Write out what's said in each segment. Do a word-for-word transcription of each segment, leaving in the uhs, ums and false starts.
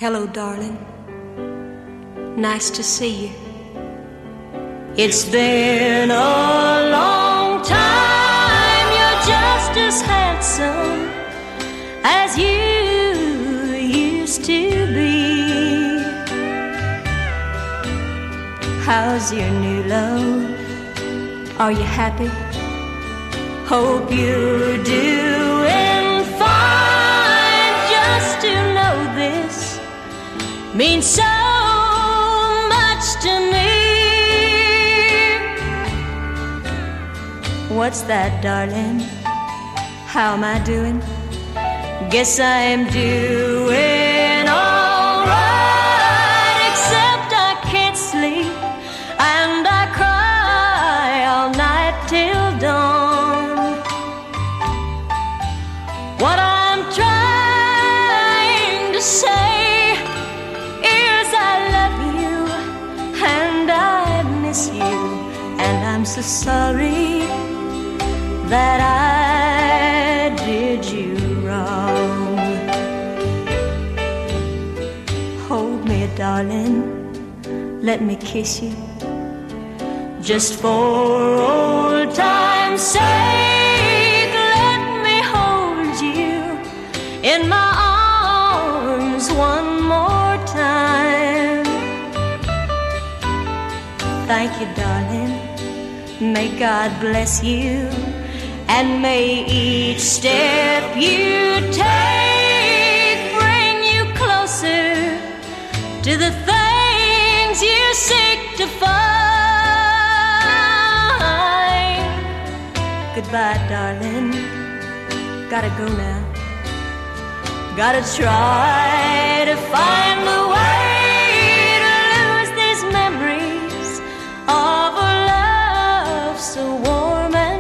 Hello, darling. Nice to see you. It's been a long time. You're just as handsome as you used to be. How's your new love? Are you happy? Hope you're doing fine. Just to know this means so much to me. What's that, darling? How am I doing? Guess I'm doing all right, except I can't sleep and I cry all night till dawn. What I'm trying to say is I love you and I miss you, and I'm so sorry that I did you wrong. Hold me, darling, let me kiss you, just for old time's sake. Let me hold you in my arms one more time. Thank you, darling, may God bless you, and may each step you take bring you closer to the things you seek to find. Goodbye, darling, gotta go now. Gotta try to find the way to lose these memories of a love so warm and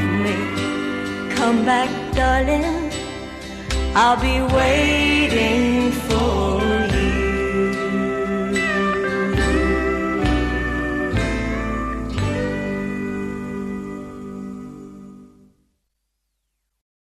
come back, darling, I'll be waiting